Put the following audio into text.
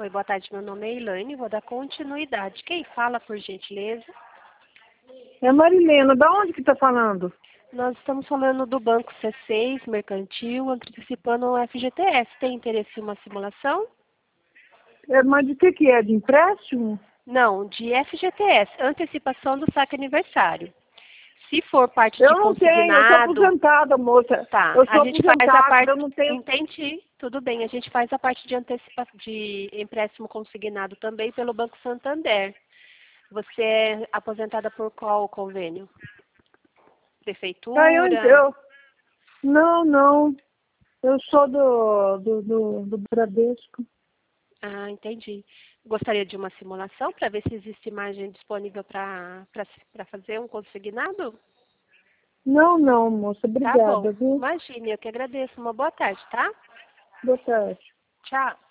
Oi, boa tarde. Meu nome é Elaine, vou dar continuidade. Quem fala, por gentileza? É Marilena, da onde que tá falando? Nós estamos falando do Banco C6 Mercantil, antecipando o FGTS. Tem interesse em uma simulação? Mas de que é? De empréstimo? Não, de FGTS, antecipação do saque aniversário. Se for parte de Eu não tenho, eu sou consignado, aposentada, moça. tá. Eu A sou gente faz a aposentada, parte. eu não tenho... Entendi, tudo bem. A gente faz a parte de de empréstimo consignado também pelo Banco Santander. Você é aposentada por qual convênio? Ah, Prefeitura? não. Eu sou do Bradesco. Ah, entendi. Gostaria de uma simulação para ver se existe imagem disponível para fazer um consignado? Não, moça, Tá bom. obrigada, viu? Imagine, eu que agradeço. Uma boa tarde, tá? Boa tarde. Tchau.